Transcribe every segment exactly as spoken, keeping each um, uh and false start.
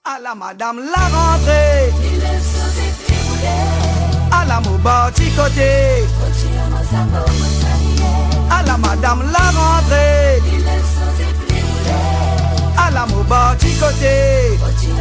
À la madame la rentrée, à la mobati côté, à la madame la rentrée, à la mobati côté.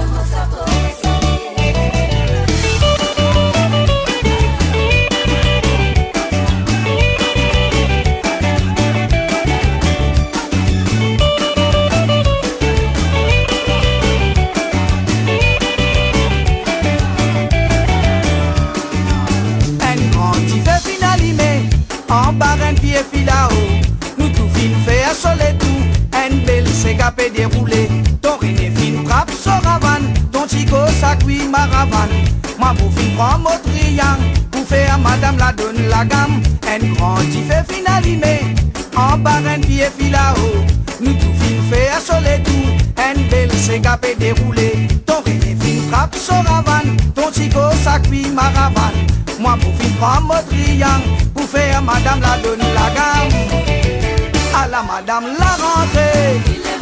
En barren pied filao, nous tout fin fait à soleil tout, en belle c'est capé déroulé, ton rené fin frappe soravane, ton chico ça cuit maravane, moi pour fin prend mon triangle, pour faire à madame la donne la gamme, en grand qui fait fin animé, en barren pied filao, nous tout fin fait à soleil tout, en belle c'est capé déroulé, ton rené fin frappe soravane, ton chico ça cuit maravane, moi pour fin prend mon triangle, pour faire madame la donne la gamme. À la madame la rentrée,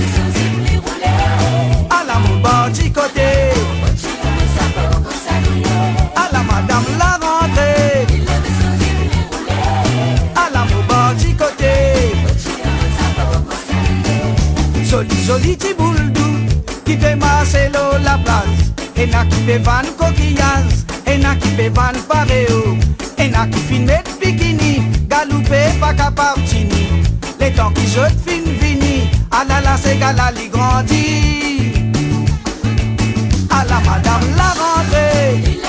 à la mobati côté, à la madame la rentrée, à la mobati côté. Joli joli ti boule doux, qui fait Marcelo la place, et n'a qui fait van coquillage, et n'a qui fait van pareo. Et n'a qui fin mettre bikini, galoupé pas capable tini. Les temps qui jetent fin vini, à la la c'est gala li grandi. À la madame la rentrée,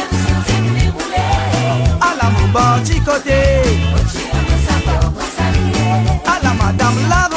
à la mobati côté, à la madame la